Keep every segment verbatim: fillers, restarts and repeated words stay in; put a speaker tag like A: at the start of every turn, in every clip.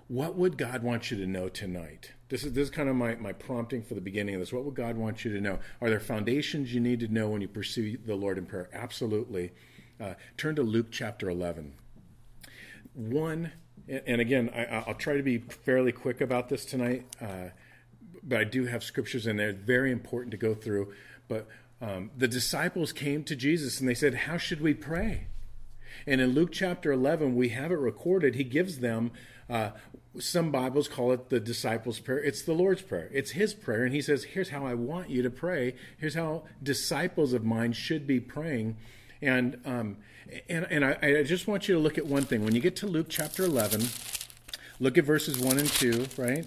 A: what would God want you to know tonight? This is this is kind of my, my prompting for the beginning of this. What would God want you to know? Are there foundations you need to know when you pursue the Lord in prayer? Absolutely. Uh, turn to Luke chapter eleven. One, and again, I, I'll try to be fairly quick about this tonight, uh, but I do have scriptures in there very important to go through. But um, the disciples came to Jesus and they said, how should we pray? And in Luke chapter eleven, we have it recorded. He gives them, uh, some Bibles call it the disciples' prayer. It's the Lord's Prayer. It's his prayer. And he says, here's how I want you to pray. Here's how disciples of mine should be praying. And um, and, and I, I just want you to look at one thing. When you get to Luke chapter eleven, look at verses one and two, right?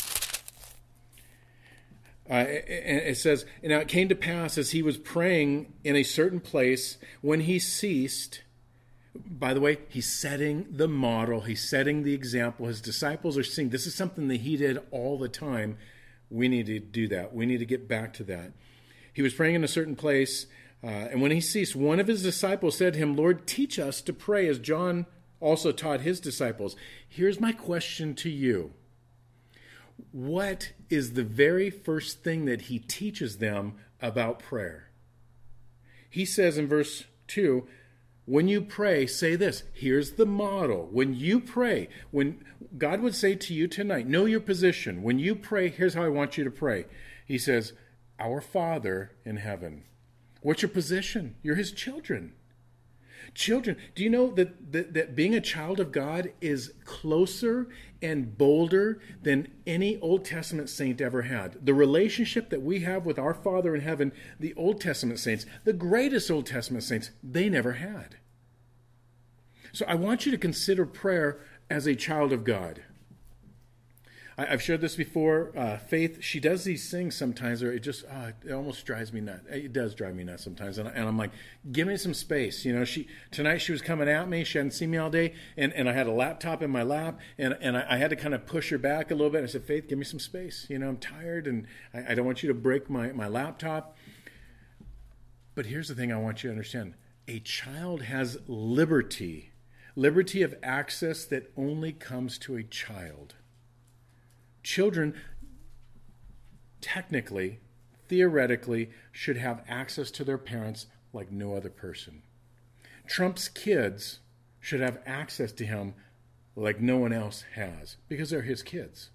A: Uh, and it says, now it came to pass as he was praying in a certain place, when he ceased. By the way, he's setting the model. He's setting the example. His disciples are seeing this is something that he did all the time. We need to do that. We need to get back to that. He was praying in a certain place, uh, and when he ceased, one of his disciples said to him, Lord, teach us to pray as John also taught his disciples. Here's my question to you. What is the very first thing that he teaches them about prayer? He says in verse two, when you pray, say this. Here's the model. When you pray, when God would say to you tonight, know your position. When you pray, here's how I want you to pray. He says, our Father in heaven. What's your position? You're his children. Children, do you know that, that, that being a child of God is closer and bolder than any Old Testament saint ever had? The relationship that we have with our Father in heaven, the Old Testament saints, the greatest Old Testament saints, they never had. So I want you to consider prayer as a child of God. I, I've shared this before. Uh, Faith, she does these things sometimes, or it just uh, it almost drives me nuts. It does drive me nuts sometimes, and, and I'm like, give me some space. You know, she tonight she was coming at me. She hadn't seen me all day, and, and I had a laptop in my lap, and, and I, I had to kind of push her back a little bit. I said, Faith, give me some space. You know, I'm tired, and I, I don't want you to break my, my laptop. But here's the thing I want you to understand. A child has liberty, liberty of access that only comes to a child. Children, technically, theoretically, should have access to their parents like no other person. Trump's kids should have access to him like no one else has, because they're his kids.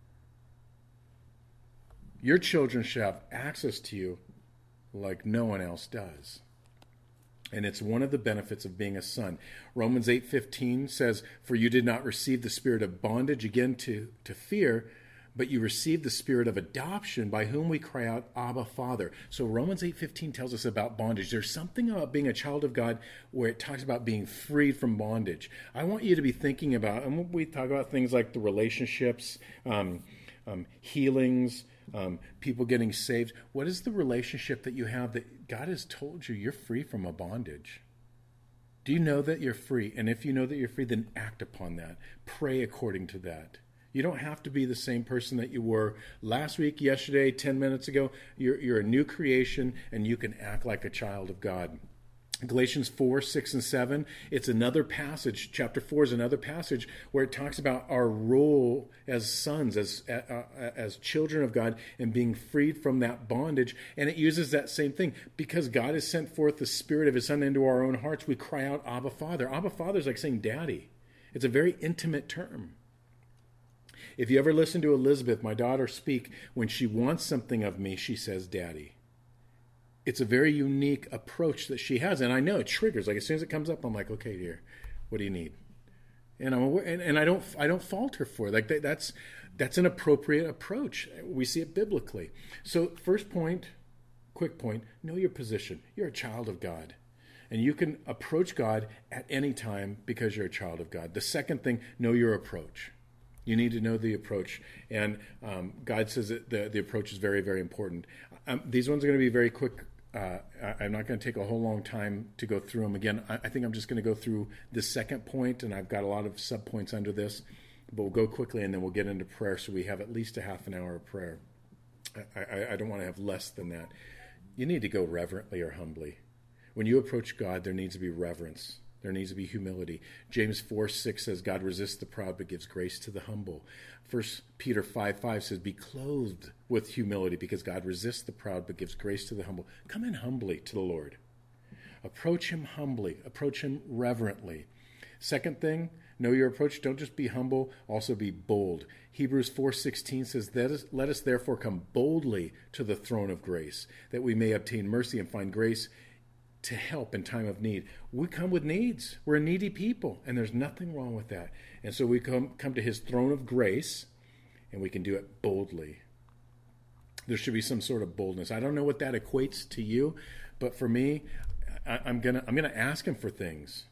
A: Your children should have access to you like no one else does. And it's one of the benefits of being a son. Romans eight fifteen says, for you did not receive the spirit of bondage again to, to fear, but you received the spirit of adoption by whom we cry out, Abba, Father. So Romans eight fifteen tells us about bondage. There's something about being a child of God where it talks about being freed from bondage. I want you to be thinking about, and we talk about things like the relationships, um, um, healings, um, people getting saved. What is the relationship that you have that God has told you you're free from a bondage? Do you know that you're free? And if you know that you're free, then act upon that. Pray according to that. You don't have to be the same person that you were last week, yesterday, ten minutes ago. You're, you're a new creation, and you can act like a child of God. Galatians four, six, and seven, it's another passage. Chapter four is another passage where it talks about our role as sons, as, uh, as children of God, and being freed from that bondage. And it uses that same thing. Because God has sent forth the Spirit of His Son into our own hearts, we cry out, Abba, Father. Abba, Father is like saying daddy. It's a very intimate term. If you ever listen to Elizabeth, my daughter, speak, when she wants something of me, she says, Daddy. It's a very unique approach that she has. And I know it triggers. Like as soon as it comes up, I'm like, okay, dear, what do you need? And I'm aware, and, and I don't I don't fault her for it. Like that, that's that's an appropriate approach. We see it biblically. So first point, quick point, know your position. You're a child of God. And you can approach God at any time because you're a child of God. The second thing, know your approach. You need to know the approach. And um, God says that the, the approach is very, very important. Um, these ones are going to be very quick. Uh, I'm not going to take a whole long time to go through them. Again, I, I think I'm just going to go through the second point, and I've got a lot of sub-points under this. But we'll go quickly, and then we'll get into prayer, so we have at least a half an hour of prayer. I, I, I don't want to have less than that. You need to go reverently or humbly. When you approach God, there needs to be reverence. There needs to be humility. James four six says, God resists the proud but gives grace to the humble. First Peter five five says, be clothed with humility because God resists the proud but gives grace to the humble. Come in humbly to the Lord. Approach him humbly. Approach him reverently. Second thing, know your approach. Don't just be humble, also be bold. Hebrews four sixteen says, let us, let us therefore come boldly to the throne of grace, that we may obtain mercy and find grace to help in time of need. We come with needs. We're needy people, and there's nothing wrong with that. And so we come, come to his throne of grace, and we can do it boldly. There should be some sort of boldness. I don't know what that equates to you, but for me, I, I'm gonna I'm gonna ask him for things.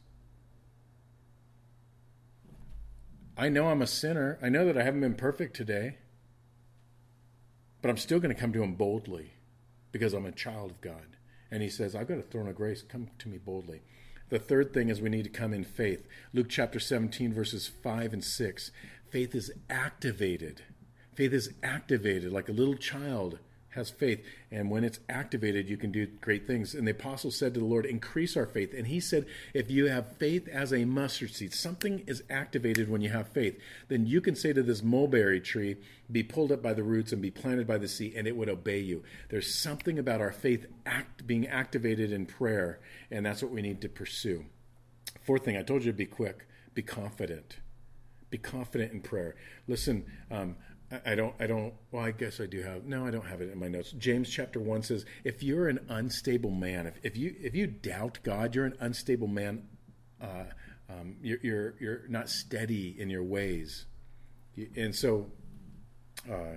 A: I know I'm a sinner. I know that I haven't been perfect today, but I'm still going to come to him boldly because I'm a child of God. And he says, I've got a throne of grace. Come to me boldly. The third thing is we need to come in faith. Luke chapter seventeen, verses five and six. Faith is activated. Faith is activated like a little child has faith. And when it's activated, you can do great things. And the apostle said to the Lord, increase our faith. And he said, if you have faith as a mustard seed, something is activated when you have faith, then you can say to this mulberry tree, be pulled up by the roots and be planted by the sea, and it would obey you. There's something about our faith act, being activated in prayer, and that's what we need to pursue. Fourth thing, I told you to be quick. Be confident. Be confident in prayer. Listen, um, I don't, I don't, well, I guess I do have, no, I don't have it in my notes. James chapter one says, if you're an unstable man, if, if you, if you doubt God, you're an unstable man. Uh, um, you're, you're, you're not steady in your ways. And so, uh,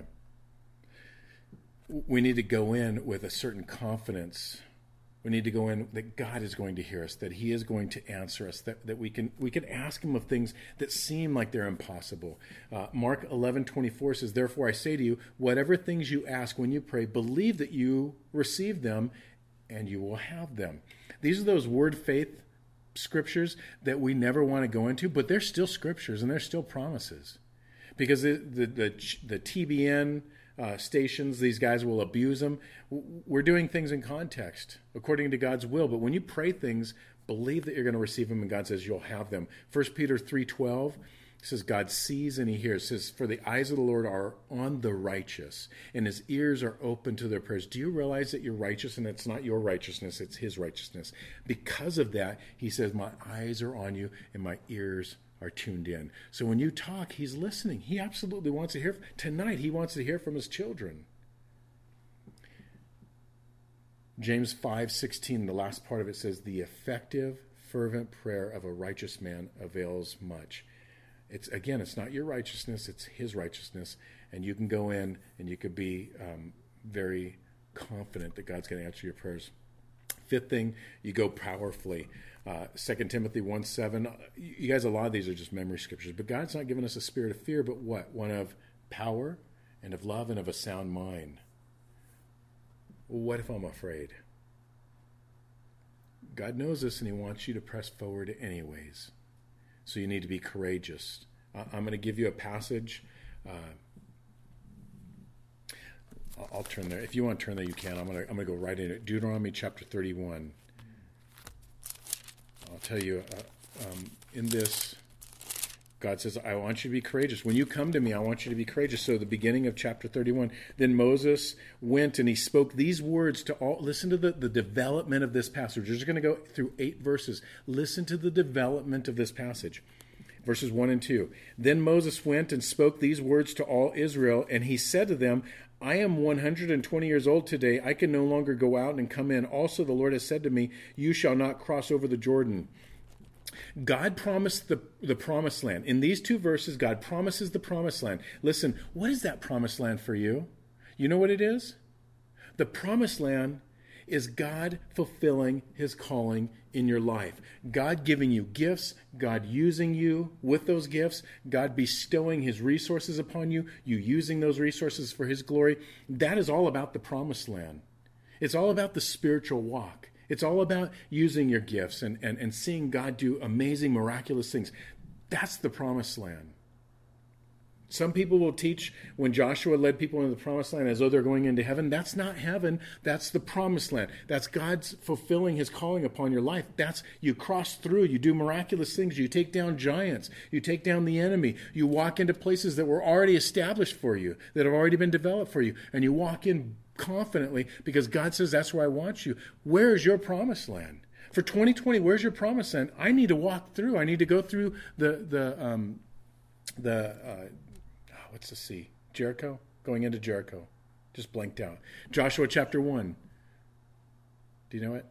A: we need to go in with a certain confidence. We need to go in that God is going to hear us, that he is going to answer us, that, that we can we can ask him of things that seem like they're impossible. Uh, Mark eleven twenty-four says, therefore I say to you, whatever things you ask when you pray, believe that you receive them and you will have them. These are those word faith scriptures that we never want to go into, but they're still scriptures and they're still promises. Because the, the, the, the T B N Uh, stations, these guys will abuse them. We're doing things in context, according to God's will. But when you pray things, believe that you're going to receive them, and God says you'll have them. First Peter three twelve says, God sees and he hears. It says, for the eyes of the Lord are on the righteous, and his ears are open to their prayers. Do you realize that you're righteous, and it's not your righteousness, it's his righteousness? Because of that, he says, my eyes are on you, and my ears are tuned in. So when you talk, he's listening. He absolutely wants to hear. Tonight, he wants to hear from his children. James five sixteen, the last part of it says, the effective, fervent prayer of a righteous man avails much. It's again, it's not your righteousness, it's his righteousness. And you can go in and you could be um, very confident that God's going to answer your prayers. Fifth thing, you go powerfully. Uh, Second Timothy one seven. You guys, a lot of these are just memory scriptures. But God's not given us a spirit of fear, but what? One of power and of love and of a sound mind. Well, what if I'm afraid? God knows this, and he wants you to press forward anyways. So you need to be courageous. Uh, I'm going to give you a passage. Uh, I'll, I'll turn there. If you want to turn there, you can. I'm going to I'm going to go right in it. Deuteronomy chapter thirty-one. I'll tell you, uh, um, in this, God says, I want you to be courageous. When you come to me, I want you to be courageous. So the beginning of chapter thirty-one, then Moses went and he spoke these words to all. Listen to the, the development of this passage. We're just going to go through eight verses. Listen to the development of this passage. Verses one and two. Then Moses went and spoke these words to all Israel, and he said to them, I am one hundred twenty years old today. I can no longer go out and come in. Also, the Lord has said to me, you shall not cross over the Jordan. God promised the, the promised land. In these two verses, God promises the promised land. Listen, what is that promised land for you? You know what it is? The promised land is God fulfilling his calling in your life. God giving you gifts, God using you with those gifts, God bestowing his resources upon you, you using those resources for his glory. That is all about the promised land. It's all about the spiritual walk. It's all about using your gifts and, and, and seeing God do amazing, miraculous things. That's the promised land. Some people will teach when Joshua led people into the promised land as though they're going into heaven. That's not heaven. That's the promised land. That's God's fulfilling his calling upon your life. That's you cross through. You do miraculous things. You take down giants. You take down the enemy. You walk into places that were already established for you, that have already been developed for you. And you walk in confidently because God says, that's where I want you. Where is your promised land? For twenty twenty, where's your promised land? I need to walk through. I need to go through the, the, um, the, uh, what's the sea? Jericho? Going into Jericho. Just blanked out. Joshua chapter one. Do you know it?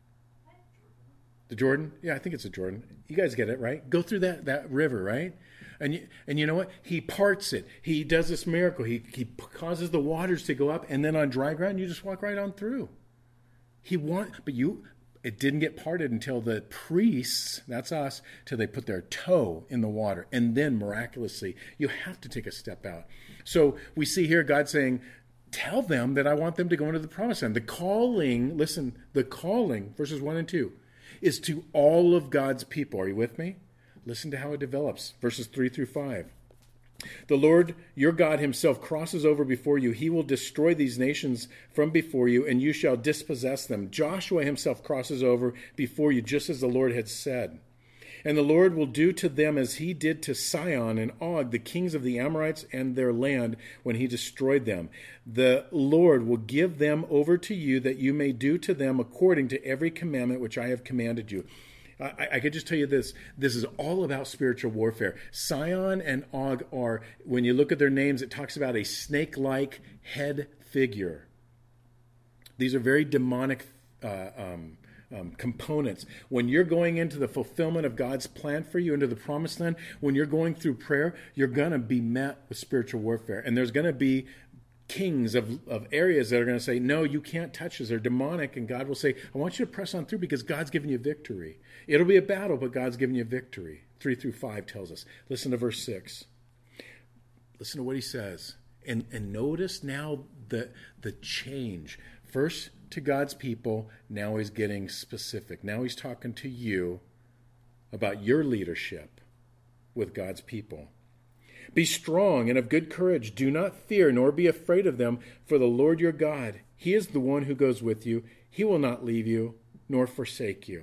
A: The Jordan? Yeah, I think it's the Jordan. You guys get it, right? Go through that, that river, right? And you, and you know what? He parts it. He does this miracle. He, he causes the waters to go up, and then on dry ground, you just walk right on through. He want, but you... It didn't get parted until the priests, that's us, till they put their toe in the water. And then miraculously, you have to take a step out. So we see here God saying, tell them that I want them to go into the promised land. The calling, listen, the calling, verses one and two, is to all of God's people. Are you with me? Listen to how it develops. Verses three through five. The Lord your God himself crosses over before you. He will destroy these nations from before you, and you shall dispossess them. Joshua himself crosses over before you, just as the Lord had said. And the Lord will do to them as he did to Sihon and Og, the kings of the Amorites and their land, when he destroyed them. The Lord will give them over to you, that you may do to them according to every commandment which I have commanded you. I, I could just tell you this. This is all about spiritual warfare. Sihon and Og are, when you look at their names, it talks about a snake-like head figure. These are very demonic uh, um, um, components. When you're going into the fulfillment of God's plan for you, into the promised land, when you're going through prayer, you're going to be met with spiritual warfare. And there's going to be kings of, of areas that are going to say, no, you can't touch this. They're demonic. And God will say, I want you to press on through because God's given you victory. It'll be a battle, but God's given you victory. Three through five tells us. Listen to verse six. Listen to what he says. And, and notice now the, the change. First to God's people, now he's getting specific. Now he's talking to you about your leadership with God's people. Be strong and of good courage. Do not fear, nor be afraid of them, for the Lord your God, he is the one who goes with you. He will not leave you, nor forsake you.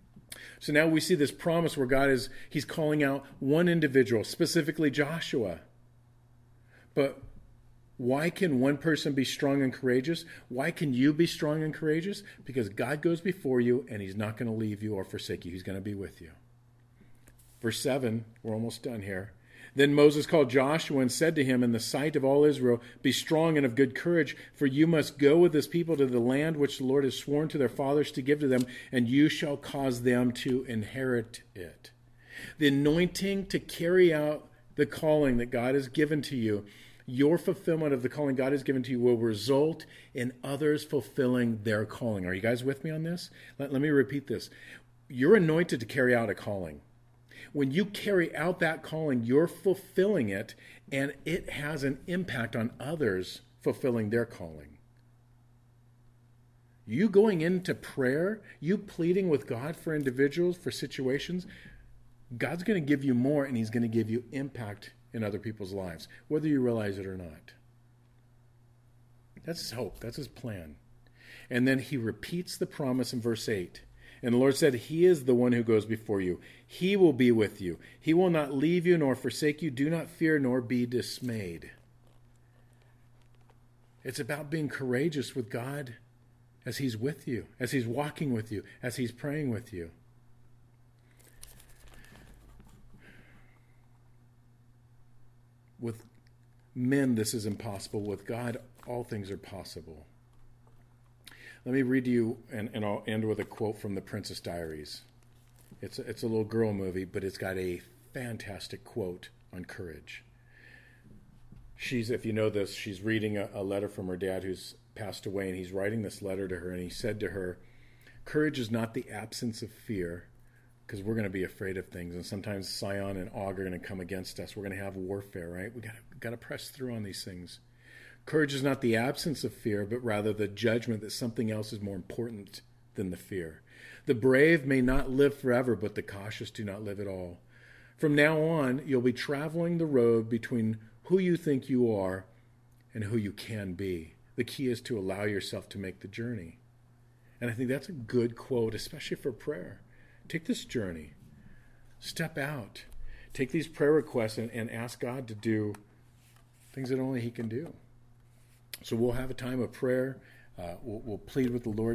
A: So now we see this promise where God is, he's calling out one individual, specifically Joshua. But why can one person be strong and courageous? Why can you be strong and courageous? Because God goes before you, and he's not going to leave you or forsake you. He's going to be with you. Verse seven, we're almost done here. Then Moses called Joshua and said to him in the sight of all Israel, be strong and of good courage, for you must go with this people to the land which the Lord has sworn to their fathers to give to them, and you shall cause them to inherit it. The anointing to carry out the calling that God has given to you, your fulfillment of the calling God has given to you will result in others fulfilling their calling. Are you guys with me on this? Let, let me repeat this. You're anointed to carry out a calling. When you carry out that calling, you're fulfilling it, and it has an impact on others fulfilling their calling. You going into prayer, you pleading with God for individuals, for situations, God's going to give you more, and he's going to give you impact in other people's lives, whether you realize it or not. That's his hope. That's his plan. And then he repeats the promise in verse eight. And the Lord said, he is the one who goes before you. He will be with you. He will not leave you nor forsake you. Do not fear nor be dismayed. It's about being courageous with God as he's with you, as he's walking with you, as he's praying with you. With men, this is impossible. With God, all things are possible. Let me read to you, and, and I'll end with a quote from The Princess Diaries. It's a, it's a little girl movie, but it's got a fantastic quote on courage. She's, if you know this, she's reading a, a letter from her dad who's passed away, and he's writing this letter to her, and he said to her, courage is not the absence of fear, because we're going to be afraid of things, and sometimes Sihon and Og are going to come against us. We're going to have warfare, right? We've got to, got to press through on these things. Courage is not the absence of fear, but rather the judgment that something else is more important than the fear. The brave may not live forever, but the cautious do not live at all. From now on, you'll be traveling the road between who you think you are and who you can be. The key is to allow yourself to make the journey. And I think that's a good quote, especially for prayer. Take this journey. Step out. Take these prayer requests and, and ask God to do things that only he can do. So we'll have a time of prayer. Uh, we'll, we'll plead with the Lord